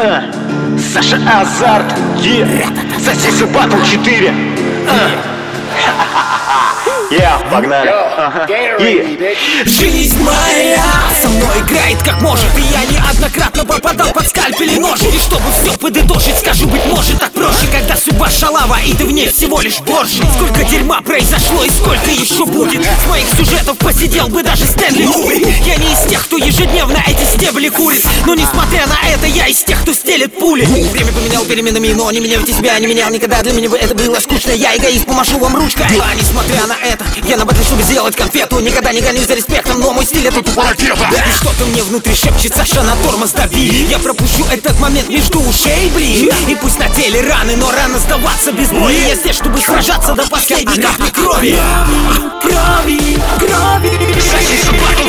Саша Азарт, Сосисы Батл 4. Погнали. Жизнь моя со мной играет как может, и я неоднократно попадал под скальпели ножи. И чтобы все подытожить, скажу, быть может так проще, когда судьба шалава, и ты в ней всего лишь борщ. Сколько дерьма произошло и сколько еще будет. С моих сюжетов посидел бы даже Стэнли Кубрик. Я не из тех, кто ежедневно эти стебли курит, но несмотря на это, я из тех, кто стелет пули. Время поменял переменами, но не меняйте себя, не менял никогда. Для меня бы это было скучно, я эгоист, помашу вам ручкой. А несмотря на это, я на батле, чтобы сделать конфету. Никогда не гонюсь за респектом, но мой стиль — это тупо ракета. И что-то мне внутри шепчет: Саша, на тормоз дави. Я пропущу этот момент между ушей, блин. И пусть на теле раны, но рано сдаваться без боли. Я здесь, чтобы сражаться до последней капли крови. Крови, крови.